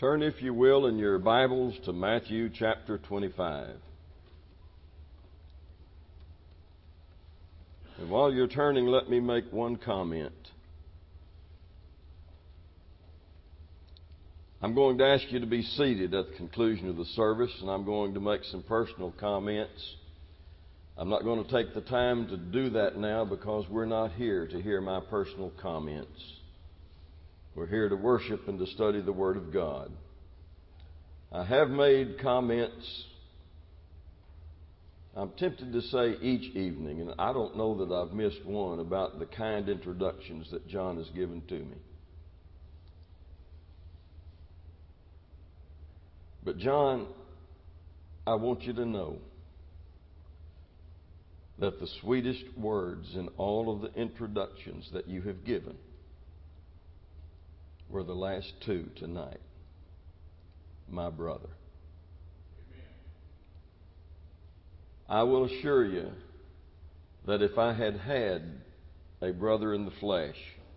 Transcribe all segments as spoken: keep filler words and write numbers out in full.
Turn, if you will, in your Bibles to Matthew chapter twenty-five. And while you're turning, let me make one comment. I'm going to ask you to be seated at the conclusion of the service, and I'm going to make some personal comments. I'm not going to take the time to do that now because we're not here to hear my personal comments. We're here to worship and to study the Word of God. I have made comments, I'm tempted to say each evening, and I don't know that I've missed one, about the kind introductions that John has given to me. But John, I want you to know that the sweetest words in all of the introductions that you have given were the last two tonight. My brother. Amen. I will assure you that if I had had a brother in the flesh,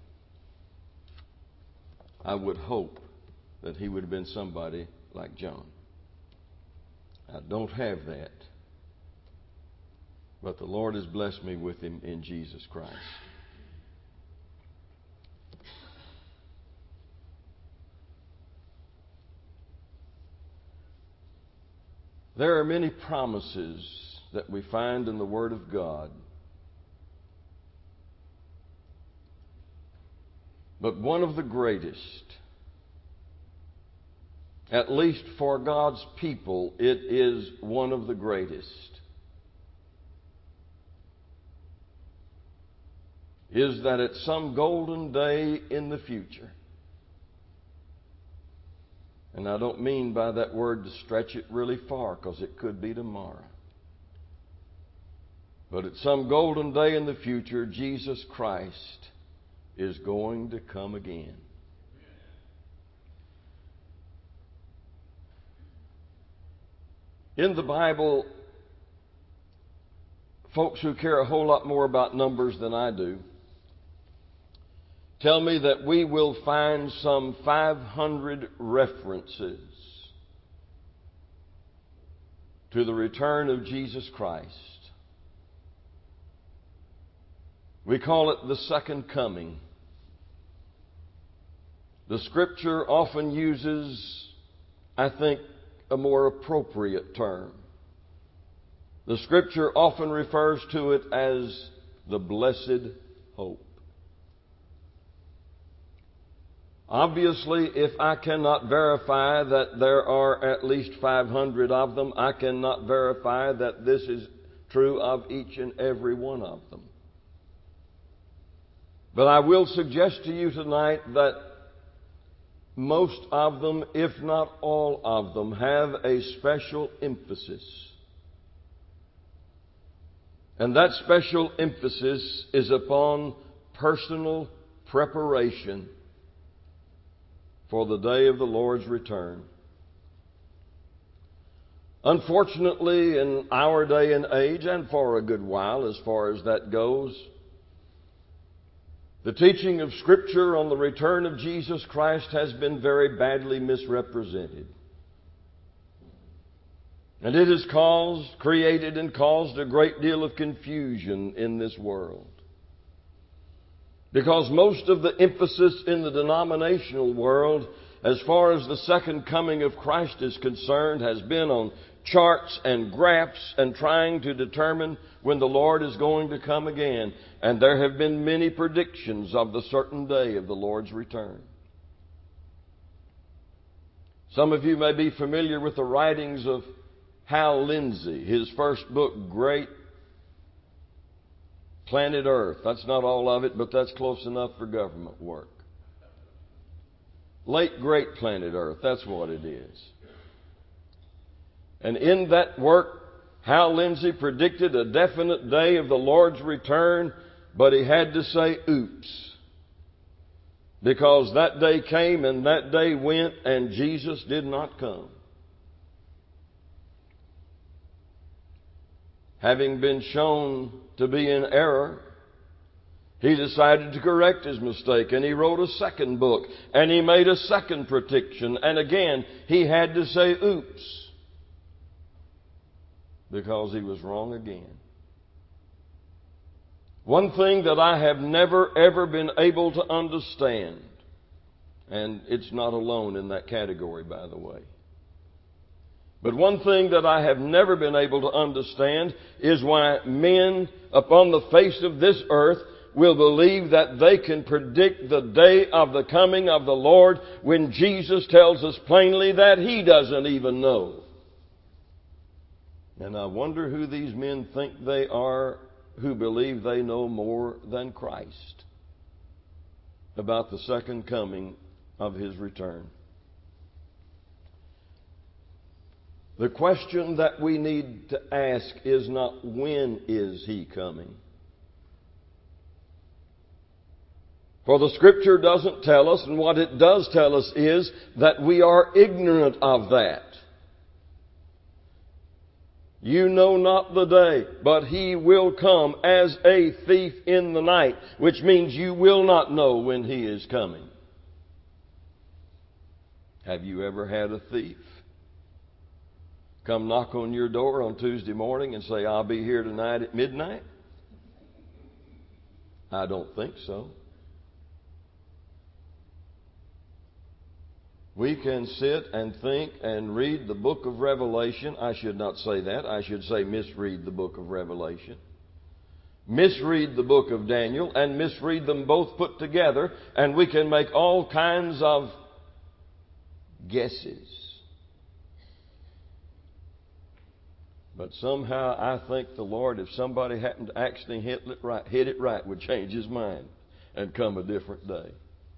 I would hope that he would have been somebody like John. I don't have that, but the Lord has blessed me with him in Jesus Christ. There are many promises that we find in the Word of God. But one of the greatest, at least for God's people, it is one of the greatest, is that at some golden day in the future, and I don't mean by that word to stretch it really far, because it could be tomorrow. But at some golden day in the future, Jesus Christ is going to come again. In the Bible, folks who care a whole lot more about numbers than I do tell me that we will find some five hundred references to the return of Jesus Christ. We call it the second coming. The Scripture often uses, I think, a more appropriate term. The Scripture often refers to it as the blessed hope. Obviously, if I cannot verify that there are at least five hundred of them, I cannot verify that this is true of each and every one of them. But I will suggest to you tonight that most of them, if not all of them, have a special emphasis. And that special emphasis is upon personal preparation for the day of the Lord's return. Unfortunately, in our day and age, and for a good while as far as that goes, the teaching of Scripture on the return of Jesus Christ has been very badly misrepresented. And it has caused, created and caused a great deal of confusion in this world. Because most of the emphasis in the denominational world, as far as the second coming of Christ is concerned, has been on charts and graphs and trying to determine when the Lord is going to come again. And there have been many predictions of the certain day of the Lord's return. Some of you may be familiar with the writings of Hal Lindsey, his first book, Great Planet Earth. That's not all of it, but that's close enough for government work. Late Great Planet Earth, that's what it is. And in that work, Hal Lindsey predicted a definite day of the Lord's return, but he had to say, oops. Because that day came and that day went and Jesus did not come. Having been shown to be in error, He decided to correct his mistake, and he wrote a second book, and he made a second prediction, and again he had to say oops, because he was wrong again. One thing that I have never ever been able to understand, and it's not alone in that category, by the way, but one thing that I have never been able to understand is why men upon the face of this earth will believe that they can predict the day of the coming of the Lord when Jesus tells us plainly that He doesn't even know. And I wonder who these men think they are who believe they know more than Christ about the second coming of His return. The question that we need to ask is not when is He coming? For the Scripture doesn't tell us, and what it does tell us is that we are ignorant of that. You know not the day, but He will come as a thief in the night, which means you will not know when He is coming. Have you ever had a thief come knock on your door on Tuesday morning and say, I'll be here tonight at midnight? I don't think so. We can sit and think and read the book of Revelation. I should not say that. I should say misread the book of Revelation. Misread the book of Daniel and misread them both put together, and we can make all kinds of guesses. But somehow I think the Lord, if somebody happened to actually hit it right, hit it right, would change His mind and come a different day.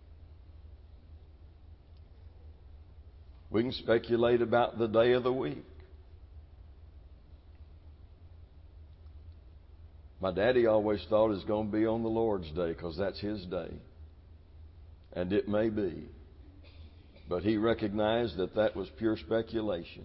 We can speculate about the day of the week. My daddy always thought it was going to be on the Lord's Day because that's His day. And it may be. But he recognized that that was pure speculation.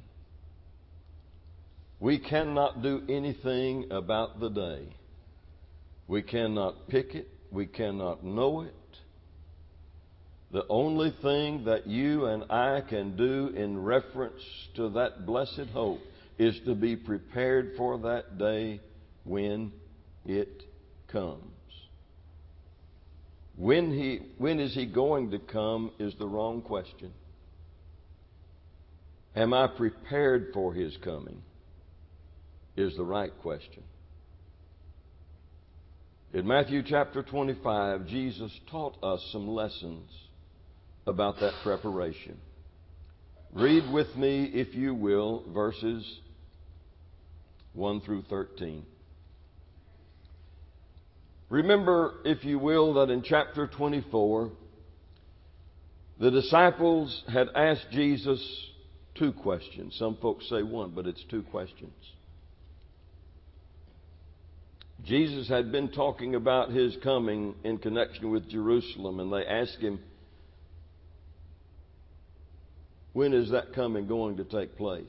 We cannot do anything about the day. We cannot pick it. We cannot know it. The only thing that you and I can do in reference to that blessed hope is to be prepared for that day when it comes. When he, when is He going to come is the wrong question. Am I prepared for His coming is the right question. In Matthew chapter twenty-five, Jesus taught us some lessons about that preparation. Read with me, if you will, verses one through thirteen. Remember, if you will, that in chapter twenty-four, the disciples had asked Jesus two questions. Some folks say one, but it's two questions. Jesus had been talking about His coming in connection with Jerusalem, and they asked Him, when is that coming going to take place?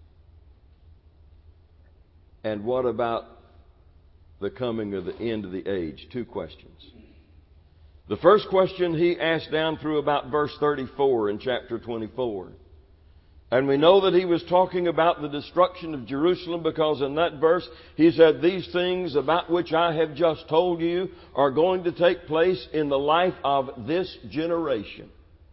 And what about the coming of the end of the age? Two questions. The first question He asked down through about verse thirty-four in chapter twenty-four. And we know that He was talking about the destruction of Jerusalem because in that verse He said, these things about which I have just told you are going to take place in the life of this generation.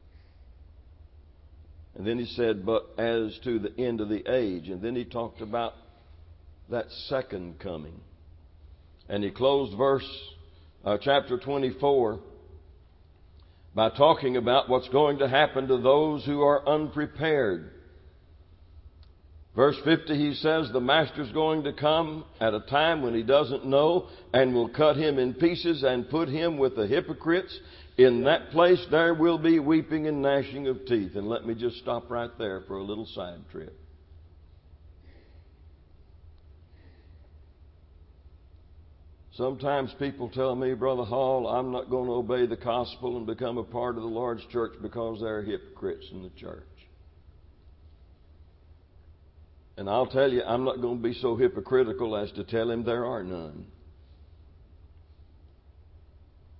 And then He said, but as to the end of the age. And then He talked about that second coming. And He closed verse, uh, chapter twenty-four by talking about what's going to happen to those who are unprepared. Verse fifty, He says, the Master's going to come at a time when He doesn't know and will cut him in pieces and put him with the hypocrites. In that place there will be weeping and gnashing of teeth. And let me just stop right there for a little side trip. Sometimes people tell me, Brother Hall, I'm not going to obey the gospel and become a part of the Lord's church because there are hypocrites in the church. And I'll tell you, I'm not going to be so hypocritical as to tell him there are none.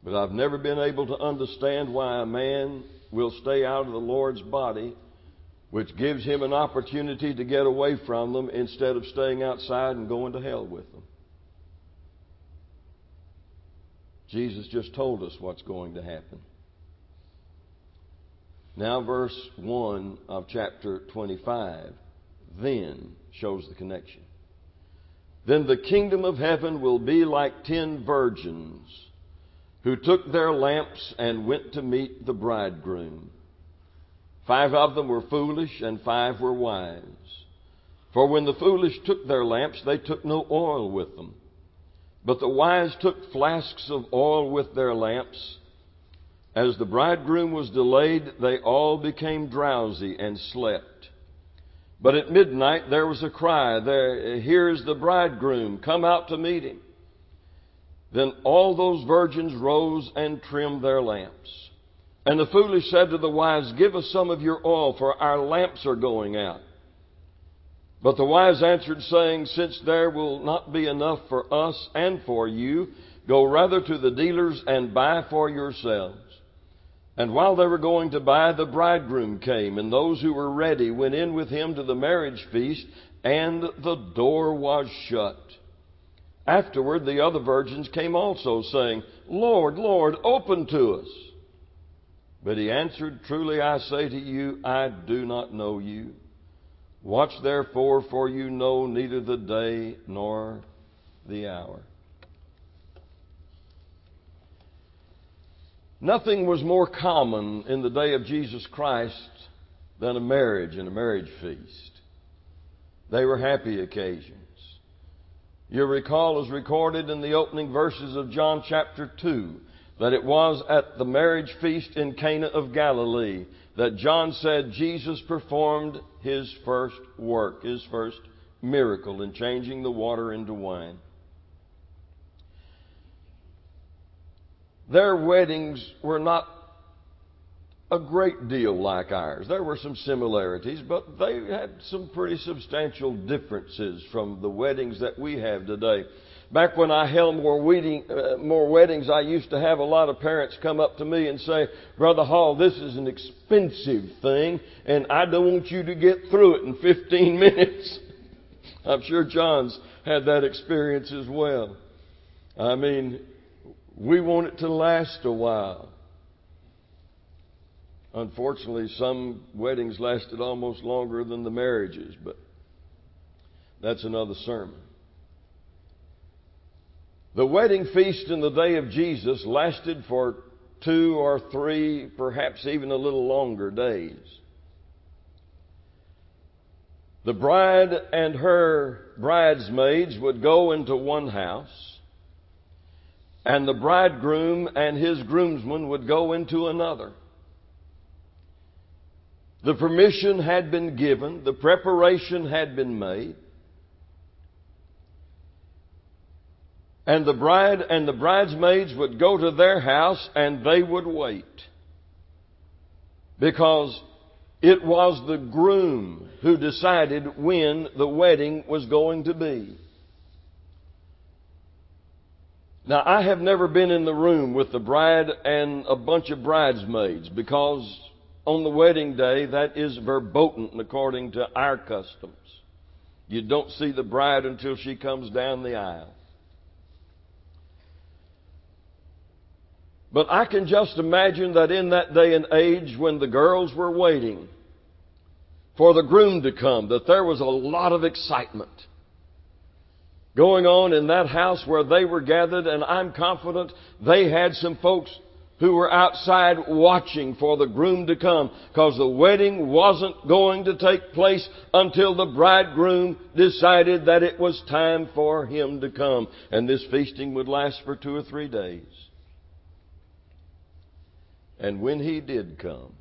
But I've never been able to understand why a man will stay out of the Lord's body, which gives him an opportunity to get away from them instead of staying outside and going to hell with them. Jesus just told us what's going to happen. Now verse one of chapter twenty-five, then, shows the connection. Then the kingdom of heaven will be like ten virgins who took their lamps and went to meet the bridegroom. Five of them were foolish and five were wise. For when the foolish took their lamps, they took no oil with them. But the wise took flasks of oil with their lamps. As the bridegroom was delayed, they all became drowsy and slept. But at midnight there was a cry, there, here is the bridegroom, come out to meet him. Then all those virgins rose and trimmed their lamps. And the foolish said to the wise, give us some of your oil, for our lamps are going out. But the wise answered, saying, since there will not be enough for us and for you, go rather to the dealers and buy for yourselves. And while they were going to buy, the bridegroom came, and those who were ready went in with him to the marriage feast, and the door was shut. Afterward, the other virgins came also, saying, Lord, Lord, open to us. But he answered, truly I say to you, I do not know you. Watch therefore, for you know neither the day nor the hour. Nothing was more common in the day of Jesus Christ than a marriage and a marriage feast. They were happy occasions. You'll recall, as recorded in the opening verses of John chapter two, that it was at the marriage feast in Cana of Galilee that John said Jesus performed his first work, his first miracle in changing the water into wine. Their weddings were not a great deal like ours. There were some similarities, but they had some pretty substantial differences from the weddings that we have today. Back when I held more, wedding, uh, more weddings, I used to have a lot of parents come up to me and say, Brother Hall, this is an expensive thing, and I don't want you to get through it in fifteen minutes. I'm sure John's had that experience as well. I mean, we want it to last a while. Unfortunately, some weddings lasted almost longer than the marriages, but that's another sermon. The wedding feast in the day of Jesus lasted for two or three, perhaps even a little longer days. The bride and her bridesmaids would go into one house, and the bridegroom and his groomsmen would go into another. The permission had been given, the preparation had been made, and the bride and the bridesmaids would go to their house and they would wait, because it was the groom who decided when the wedding was going to be. Now, I have never been in the room with the bride and a bunch of bridesmaids, because on the wedding day, that is verboten according to our customs. You don't see the bride until she comes down the aisle. But I can just imagine that in that day and age, when the girls were waiting for the groom to come, that there was a lot of excitement going on in that house where they were gathered, and I'm confident they had some folks who were outside watching for the groom to come, because the wedding wasn't going to take place until the bridegroom decided that it was time for him to come. And this feasting would last for two or three days. And when he did come,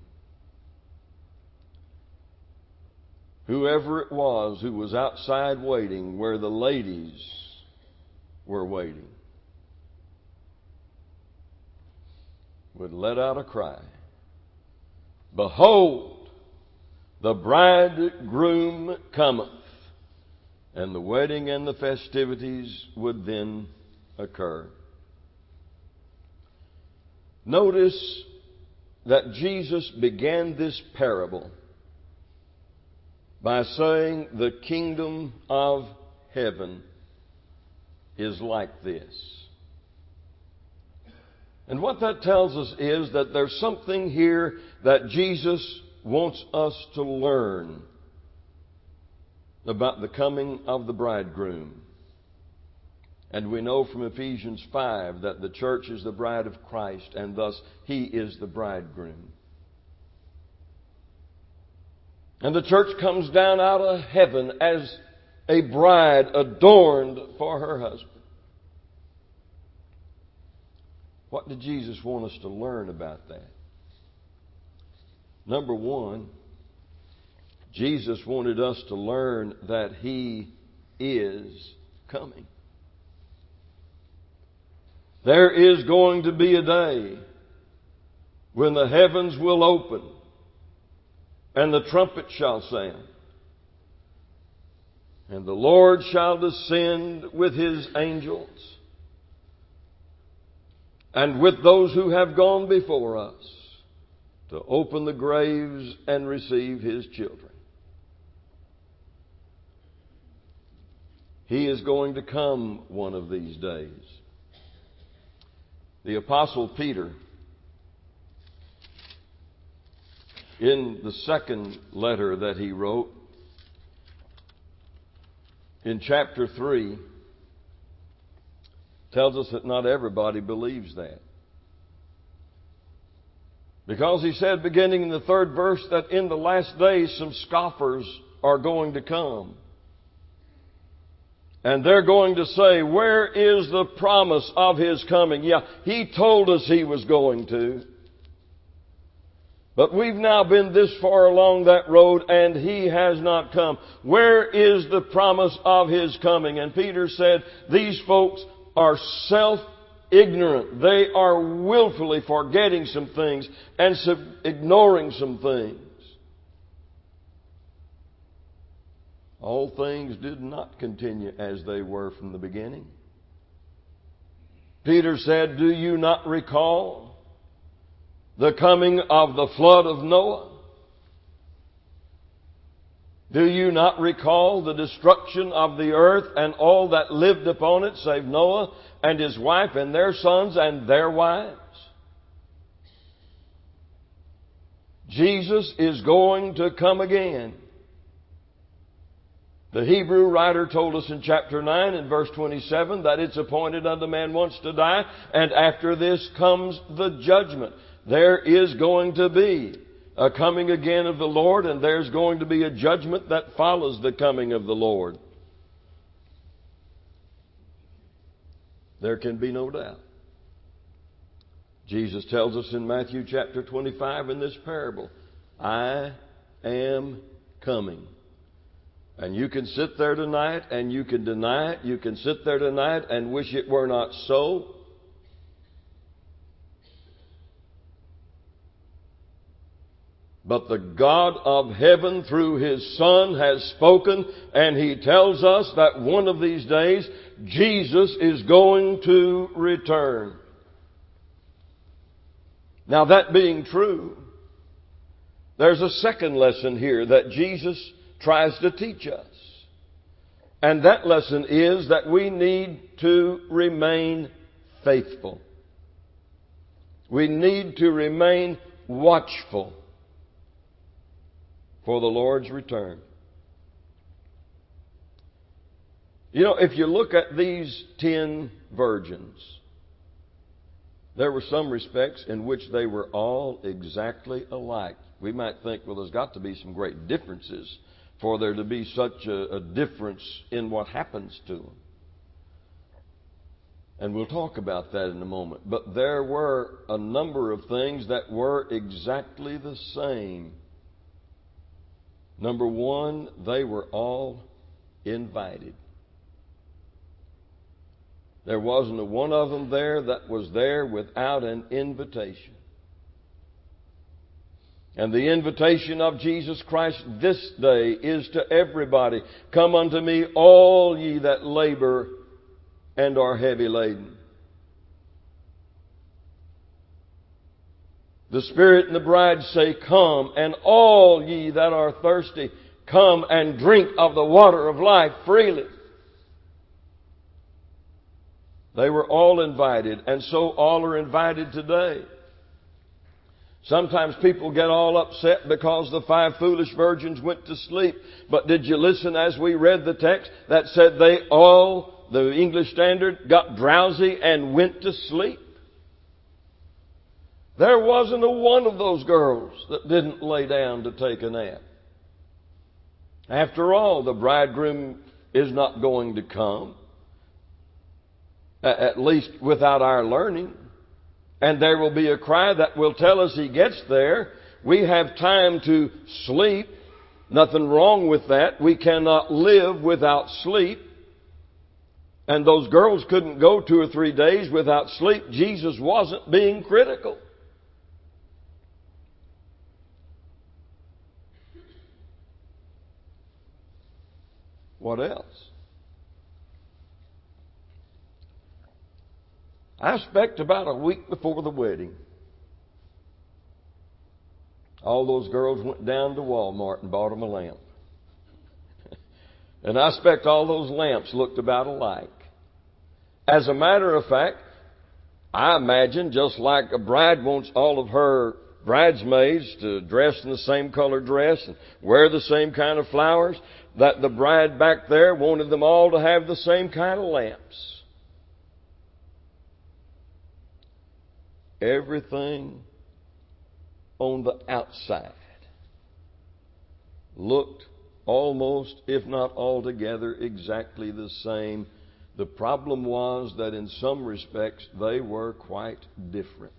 whoever it was who was outside waiting where the ladies were waiting would let out a cry, Behold, the bridegroom cometh. And the wedding and the festivities would then occur. Notice that Jesus began this parable by saying the kingdom of heaven is like this. And what that tells us is that there's something here that Jesus wants us to learn about the coming of the bridegroom. And we know from Ephesians five that the church is the bride of Christ, and thus He is the bridegroom. And the church comes down out of heaven as a bride adorned for her husband. What did Jesus want us to learn about that? Number one, Jesus wanted us to learn that He is coming. There is going to be a day when the heavens will open and the trumpet shall sound, and the Lord shall descend with His angels, and with those who have gone before us, to open the graves and receive His children. He is going to come one of these days. The Apostle Peter, in the second letter that he wrote, in chapter three, tells us that not everybody believes that. Because he said, beginning in the third verse, that in the last days some scoffers are going to come. And they're going to say, where is the promise of His coming? Yeah, He told us He was going to. But we've now been this far along that road and He has not come. Where is the promise of His coming? And Peter said, these folks are self-ignorant. They are willfully forgetting some things and ignoring some things. All things did not continue as they were from the beginning. Peter said, do you not recall the coming of the flood of Noah? Do you not recall the destruction of the earth and all that lived upon it, save Noah and his wife and their sons and their wives? Jesus is going to come again. The Hebrew writer told us in chapter nine and verse twenty-seven that it's appointed unto man once to die, and after this comes the judgment. There is going to be a coming again of the Lord, and there's going to be a judgment that follows the coming of the Lord. There can be no doubt. Jesus tells us in Matthew chapter twenty-five in this parable, I am coming. And you can sit there tonight and you can deny it. You can sit there tonight and wish it were not so. But the God of heaven through His Son has spoken, and He tells us that one of these days Jesus is going to return. Now, that being true, there's a second lesson here that Jesus tries to teach us. And that lesson is that we need to remain faithful. We need to remain watchful for the Lord's return. You know, if you look at these ten virgins, there were some respects in which they were all exactly alike. We might think, well, there's got to be some great differences for there to be such a, a difference in what happens to them. And we'll talk about that in a moment. But there were a number of things that were exactly the same. Number one, they were all invited. There wasn't a one of them there that was there without an invitation. And the invitation of Jesus Christ this day is to everybody. Come unto me, all ye that labor and are heavy laden. The Spirit and the bride say, "Come, and all ye that are thirsty, come and drink of the water of life freely." They were all invited, and so all are invited today. Sometimes people get all upset because the five foolish virgins went to sleep. But did you listen as we read the text that said they all, the English Standard, got drowsy and went to sleep? There wasn't a one of those girls that didn't lay down to take a nap. After all, the bridegroom is not going to come, at least without our learning. And there will be a cry that will tell us he gets there. We have time to sleep. Nothing wrong with that. We cannot live without sleep. And those girls couldn't go two or three days without sleep. Jesus wasn't being critical. What else? I expect about a week before the wedding, all those girls went down to Walmart and bought them a lamp. And I expect all those lamps looked about alike. As a matter of fact, I imagine just like a bride wants all of her bridesmaids to dress in the same color dress and wear the same kind of flowers, that the bride back there wanted them all to have the same kind of lamps. Everything on the outside looked almost, if not altogether, exactly the same. The problem was that in some respects they were quite different.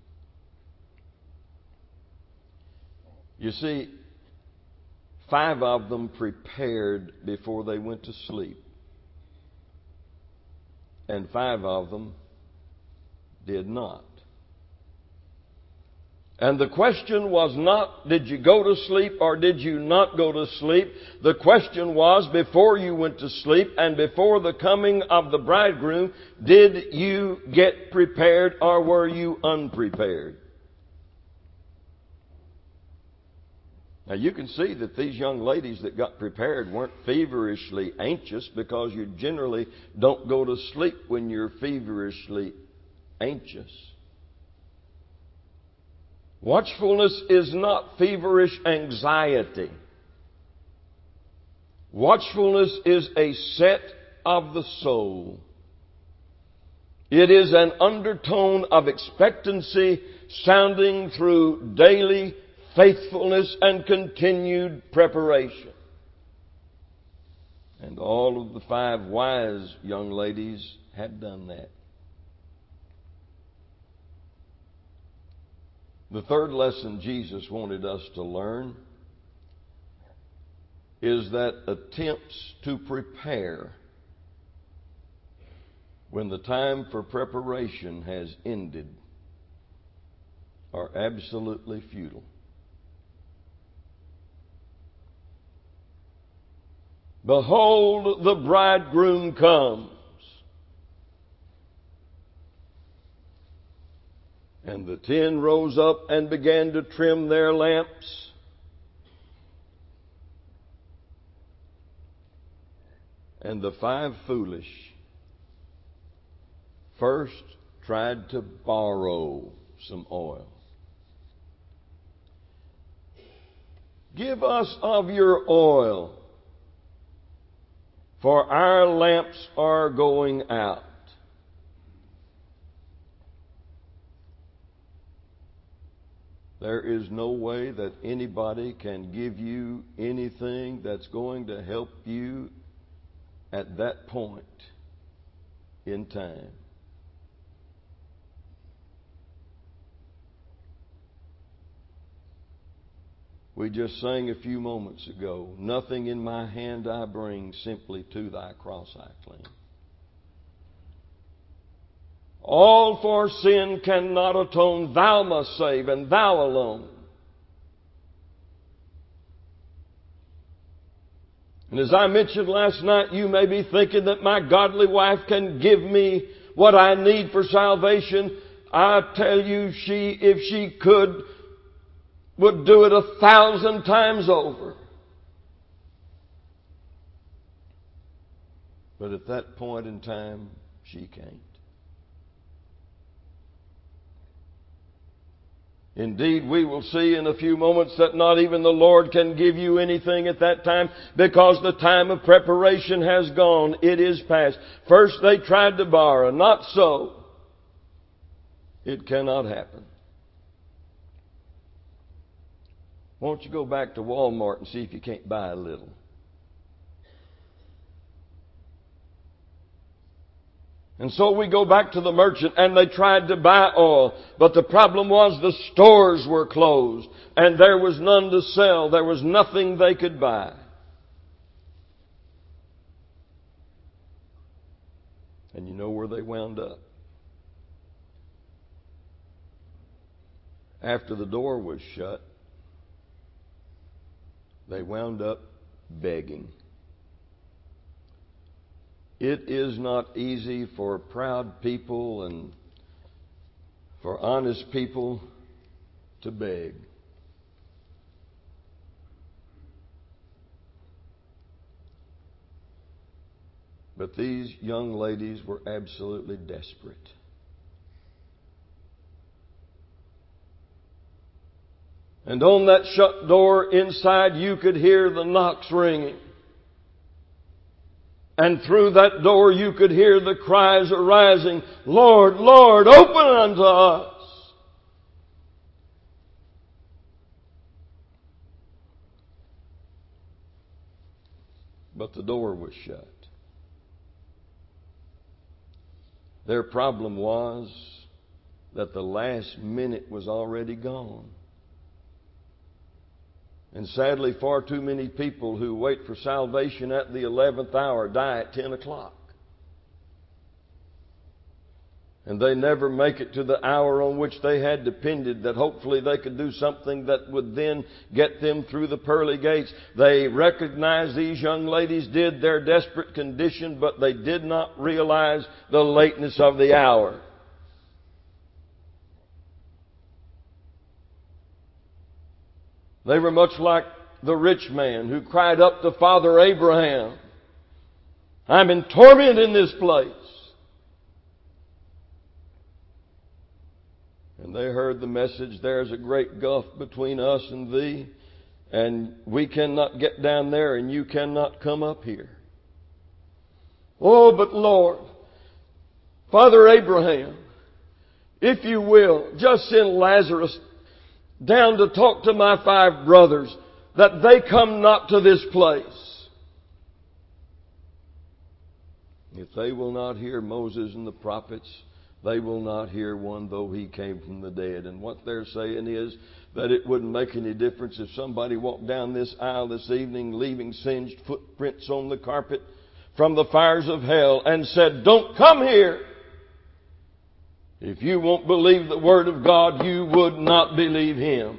You see, five of them prepared before they went to sleep, and five of them did not. And the question was not, did you go to sleep or did you not go to sleep? The question was, before you went to sleep and before the coming of the bridegroom, did you get prepared or were you unprepared? Now you can see that these young ladies that got prepared weren't feverishly anxious, because you generally don't go to sleep when you're feverishly anxious. Watchfulness is not feverish anxiety. Watchfulness is a set of the soul. It is an undertone of expectancy sounding through daily faithfulness and continued preparation. And all of the five wise young ladies had done that. The third lesson Jesus wanted us to learn is that attempts to prepare when the time for preparation has ended are absolutely futile. Behold, the bridegroom comes. And the ten rose up and began to trim their lamps. And the five foolish first tried to borrow some oil. Give us of your oil, for our lamps are going out. There is no way that anybody can give you anything that's going to help you at that point in time. We just sang a few moments ago, nothing in my hand I bring, simply to thy cross I cling. All for sin cannot atone, thou must save, and thou alone. And as I mentioned last night, you may be thinking that my godly wife can give me what I need for salvation. I tell you, she, if she could, would do it a thousand times over. But at that point in time, she can't. Indeed, we will see in a few moments that not even the Lord can give you anything at that time, because the time of preparation has gone. It is past. First they tried to borrow. Not so. It cannot happen. Won't you go back to Walmart and see if you can't buy a little? And so we go back to the merchant, and they tried to buy oil. But the problem was the stores were closed, and there was none to sell. There was nothing they could buy. And you know where they wound up? After the door was shut, they wound up begging. It is not easy for proud people and for honest people to beg. But these young ladies were absolutely desperate. And on that shut door inside, you could hear the knocks ringing. And through that door you could hear the cries arising, Lord, Lord, open unto us. But the door was shut. Their problem was that the last minute was already gone. And sadly, far too many people who wait for salvation at the eleventh hour die at ten o'clock. And they never make it to the hour on which they had depended, that hopefully they could do something that would then get them through the pearly gates. They recognized, these young ladies did, their desperate condition, but they did not realize the lateness of the hour. They were much like the rich man who cried up to Father Abraham, I'm in torment in this place. And they heard the message, there's a great gulf between us and thee, and we cannot get down there and you cannot come up here. Oh, but Lord, Father Abraham, if you will, just send Lazarus down to talk to my five brothers, that they come not to this place. If they will not hear Moses and the prophets, they will not hear one though he came from the dead. And what they're saying is that it wouldn't make any difference if somebody walked down this aisle this evening leaving singed footprints on the carpet from the fires of hell and said, don't come here. If you won't believe the Word of God, you would not believe Him.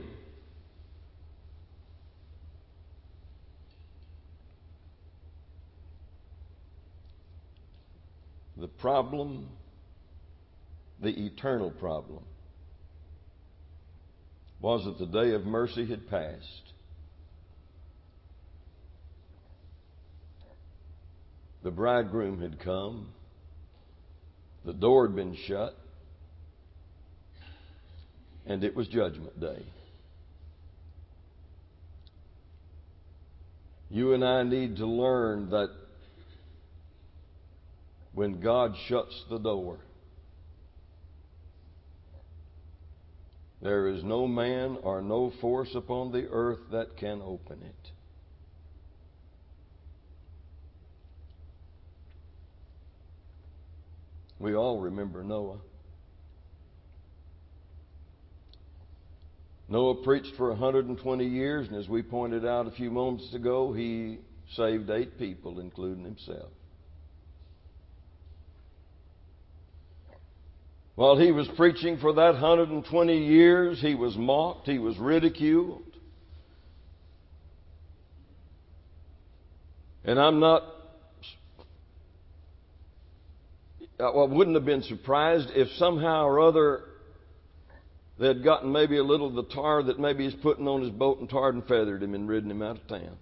The problem, the eternal problem, was that the day of mercy had passed. The bridegroom had come. The door had been shut. And it was Judgment Day. You and I need to learn that when God shuts the door, there is no man or no force upon the earth that can open it. We all remember Noah. Noah preached for one hundred twenty years, and as we pointed out a few moments ago, he saved eight people, including himself. While he was preaching for that one hundred twenty years, he was mocked, he was ridiculed. And I'm not, I wouldn't have been surprised if somehow or other They had gotten maybe a little of the tar that maybe he's putting on his boat and tarred and feathered him and ridden him out of town.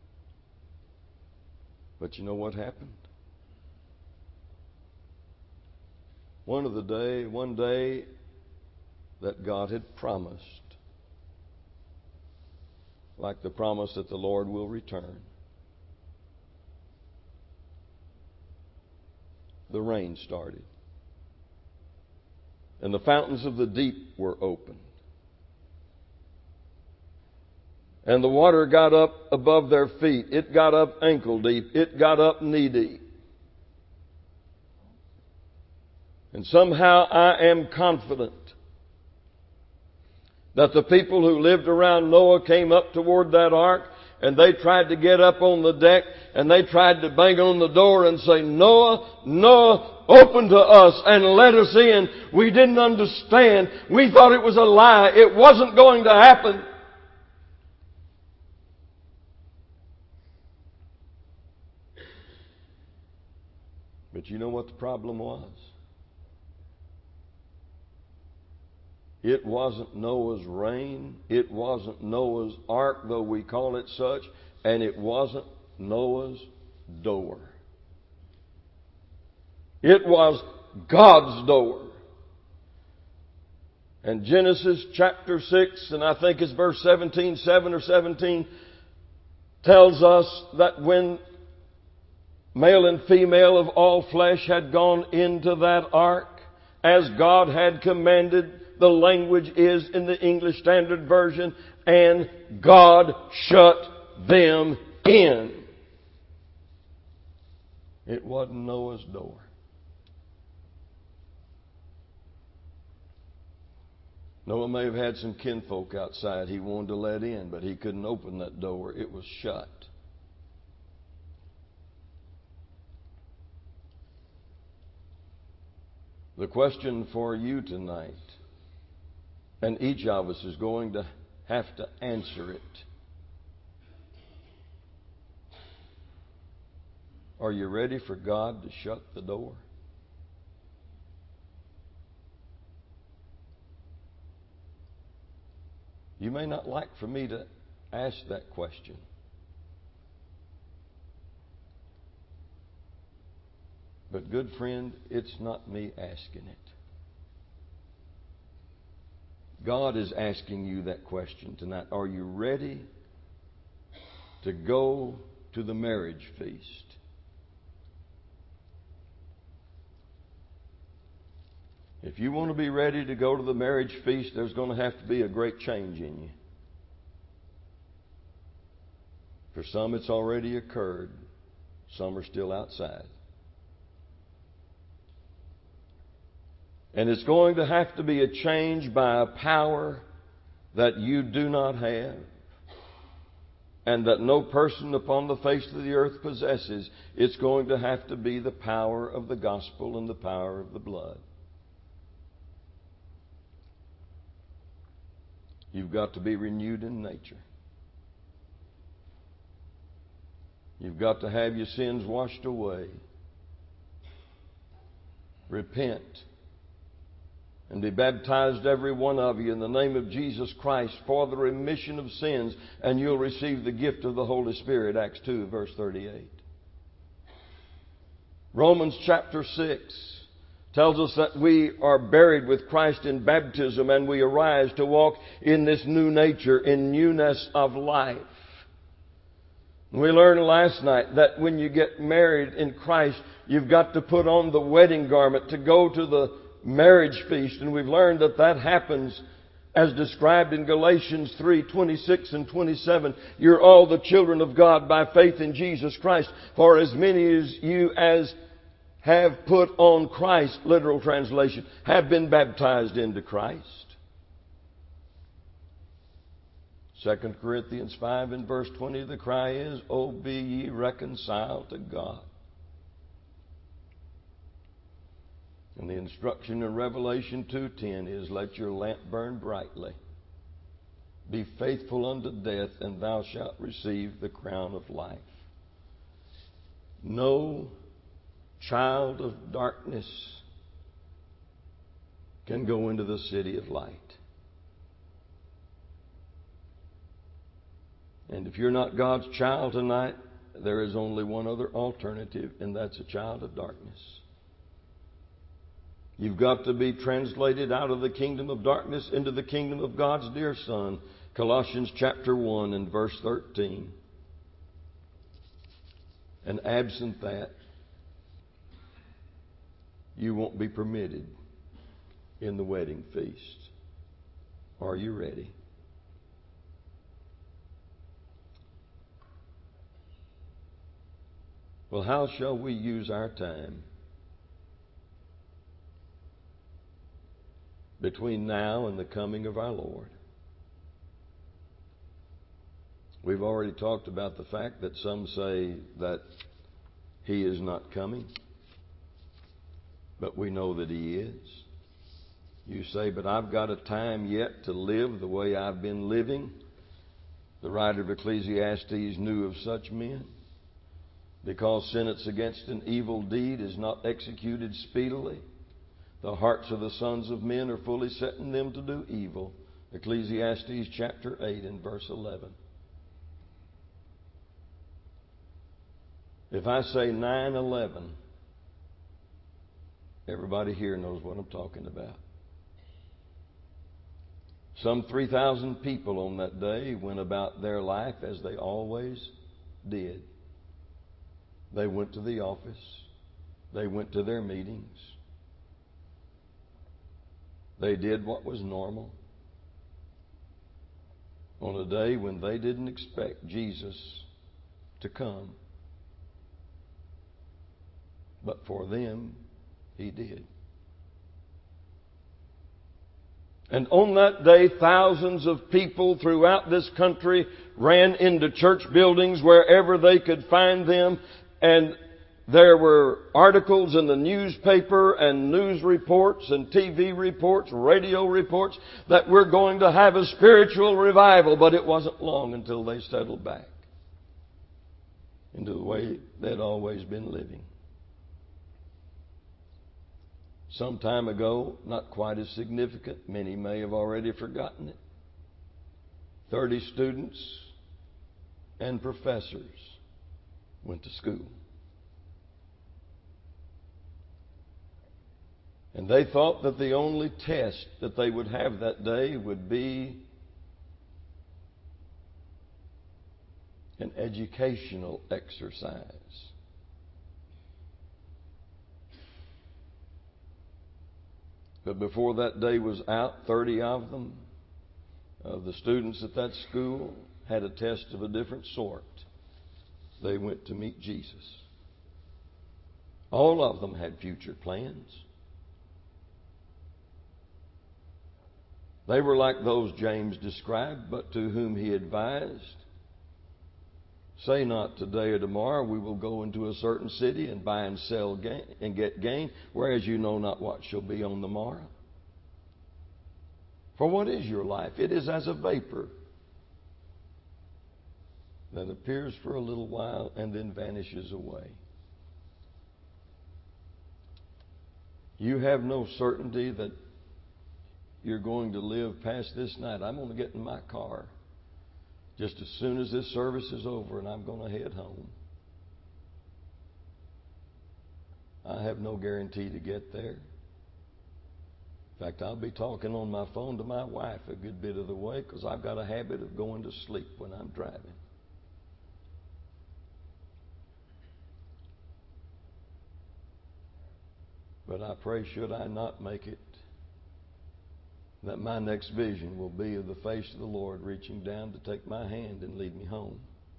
But you know what happened? One of the day, one day that God had promised, like the promise that the Lord will return, the rain started. And the fountains of the deep were opened. And the water got up above their feet. It got up ankle deep. It got up knee deep. And somehow I am confident that the people who lived around Noah came up toward that ark, and they tried to get up on the deck, and they tried to bang on the door and say, Noah, Noah, open to us and let us in. We didn't understand. We thought it was a lie. It wasn't going to happen. But you know what the problem was? It wasn't Noah's rain. It wasn't Noah's ark, though we call it such. And it wasn't Noah's door. It was God's door. And Genesis chapter six, and I think it's verse seventeen, seven or seventeen, tells us that when male and female of all flesh had gone into that ark, as God had commanded, the language is in the English Standard Version, and God shut them in. It wasn't Noah's door. Noah may have had some kinfolk outside he wanted to let in, but he couldn't open that door. It was shut. The question for you tonight, and each of us is going to have to answer it. Are you ready for God to shut the door? You may not like for me to ask that question. But good friend, it's not me asking it. God is asking you that question tonight. Are you ready to go to the marriage feast? If you want to be ready to go to the marriage feast, there's going to have to be a great change in you. For some, it's already occurred. Some are still outside. And it's going to have to be a change by a power that you do not have and that no person upon the face of the earth possesses. It's going to have to be the power of the gospel and the power of the blood. You've got to be renewed in nature. You've got to have your sins washed away. Repent. And be baptized, every one of you, in the name of Jesus Christ for the remission of sins, and you'll receive the gift of the Holy Spirit, Acts two, verse thirty-eight. Romans chapter six tells us that we are buried with Christ in baptism, and we arise to walk in this new nature, in newness of life. We learned last night that when you get married in Christ, you've got to put on the wedding garment to go to the marriage feast. And we've learned that that happens as described in Galatians three, twenty-six and twenty-seven. You're all the children of God by faith in Jesus Christ. For as many as you as have put on Christ, literal translation, have been baptized into Christ. Second Corinthians five and verse twenty, the cry is, O be ye reconciled to God. And the instruction in Revelation two ten is, let your lamp burn brightly. Be faithful unto death, and thou shalt receive the crown of life. No child of darkness can go into the city of light. And if you're not God's child tonight, there is only one other alternative, and that's a child of darkness. You've got to be translated out of the kingdom of darkness into the kingdom of God's dear Son. Colossians chapter one and verse thirteen. And absent that, you won't be permitted in the wedding feast. Are you ready? Well, how shall we use our time between now and the coming of our Lord? We've already talked about the fact that some say that He is not coming, but we know that He is. You say, but I've got a time yet to live the way I've been living. The writer of Ecclesiastes knew of such men. Because sentence against an evil deed is not executed speedily, the hearts of the sons of men are fully set in them to do evil. Ecclesiastes chapter eight and verse eleven. If I say nine eleven, everybody here knows what I'm talking about. Some three thousand people on that day went about their life as they always did. They went to the office. They went to their meetings. They did what was normal. On a day when they didn't expect Jesus to come. But for them, He did. And on that day, thousands of people throughout this country ran into church buildings wherever they could find them. And there were articles in the newspaper and news reports and T V reports, radio reports that we're going to have a spiritual revival. But it wasn't long until they settled back into the way they'd always been living. Some time ago, not quite as significant, many may have already forgotten it, thirty students and professors went to school. And they thought that the only test that they would have that day would be an educational exercise. But before that day was out, thirty of them, of the students at that school, had a test of a different sort. They went to meet Jesus. All of them had future plans. They were like those James described, but to whom he advised, say not today or tomorrow, we will go into a certain city and buy and sell gain, and get gain, whereas you know not what shall be on the morrow. For what is your life? It is as a vapor that appears for a little while and then vanishes away. You have no certainty that you're going to live past this night. I'm going to get in my car just as soon as this service is over, and I'm going to head home. I have no guarantee to get there. In fact, I'll be talking on my phone to my wife a good bit of the way because I've got a habit of going to sleep when I'm driving. But I pray, should I not make it, that my next vision will be of the face of the Lord reaching down to take my hand and lead me home.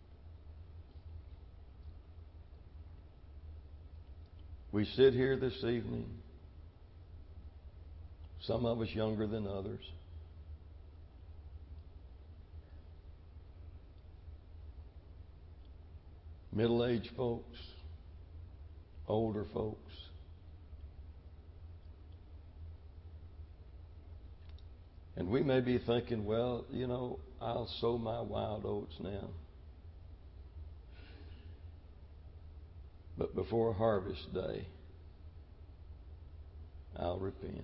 We sit here this evening, some of us younger than others. Middle-aged folks, older folks. And we may be thinking, well, you know, I'll sow my wild oats now. But before harvest day, I'll repent.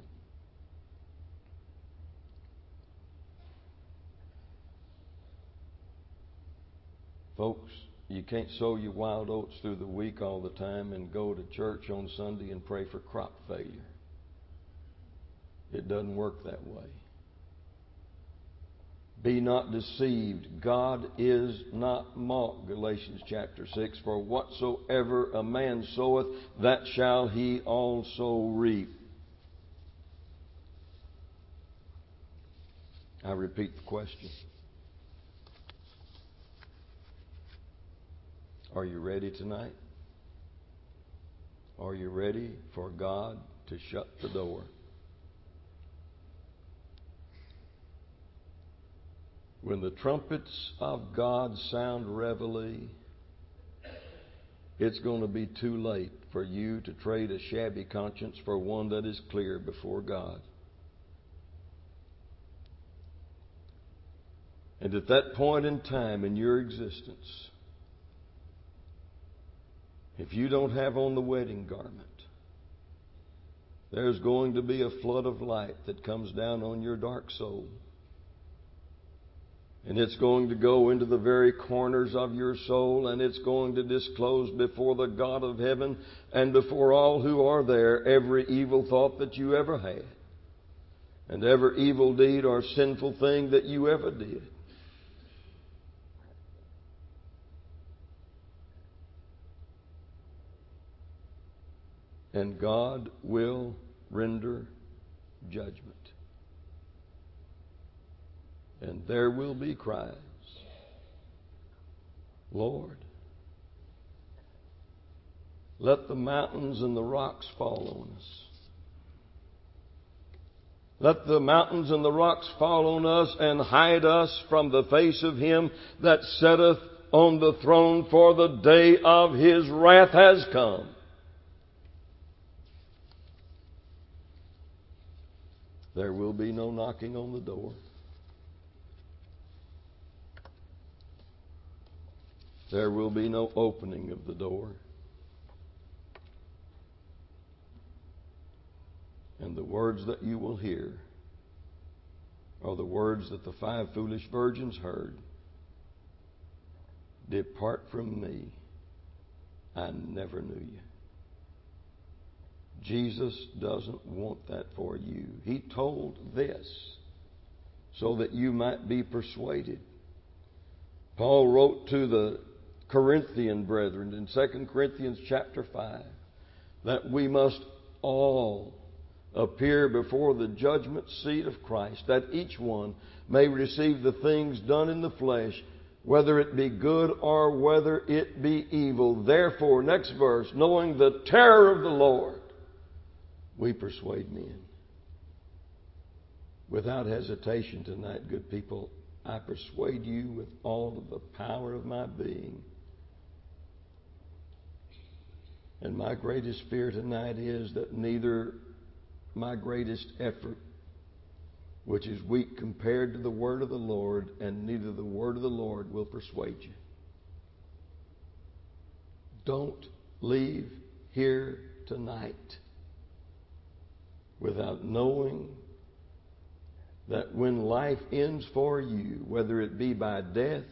Folks, you can't sow your wild oats through the week all the time and go to church on Sunday and pray for crop failure. It doesn't work that way. Be not deceived. God is not mocked. Galatians chapter six. For whatsoever a man soweth, that shall he also reap. I repeat the question. Are you ready tonight? Are you ready for God to shut the door? When the trumpets of God sound reveille, it's going to be too late for you to trade a shabby conscience for one that is clear before God. And at that point in time in your existence, if you don't have on the wedding garment, there's going to be a flood of light that comes down on your dark soul. And it's going to go into the very corners of your soul, and it's going to disclose before the God of heaven and before all who are there every evil thought that you ever had, and every evil deed or sinful thing that you ever did. And God will render judgment. And there will be cries, Lord, let the mountains and the rocks fall on us. Let the mountains and the rocks fall on us and hide us from the face of Him that sitteth on the throne, for the day of His wrath has come. There will be no knocking on the door. There will be no opening of the door. And the words that you will hear are the words that the five foolish virgins heard. Depart from me, I never knew you. Jesus doesn't want that for you. He told this so that you might be persuaded. Paul wrote to the Corinthian brethren in Second Corinthians chapter five that we must all appear before the judgment seat of Christ, that each one may receive the things done in the flesh, whether it be good or whether it be evil. Therefore, next verse, knowing the terror of the Lord, we persuade men. Without hesitation tonight, good people, I persuade you with all of the power of my being. And my greatest fear tonight is that neither my greatest effort, which is weak compared to the word of the Lord, and neither the word of the Lord will persuade you. Don't leave here tonight without knowing that when life ends for you, whether it be by death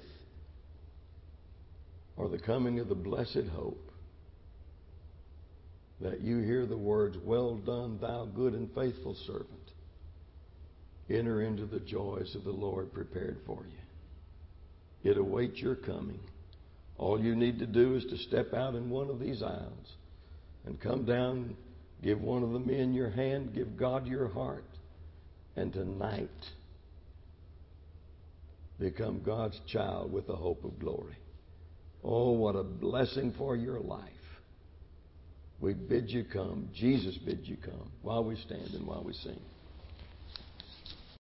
or the coming of the blessed hope, that you hear the words, well done, thou good and faithful servant. Enter into the joys of the Lord prepared for you. It awaits your coming. All you need to do is to step out in one of these aisles and come down, give one of the men your hand, give God your heart, and tonight become God's child with the hope of glory. Oh, what a blessing for your life. We bid you come. Jesus bids you come while we stand and while we sing.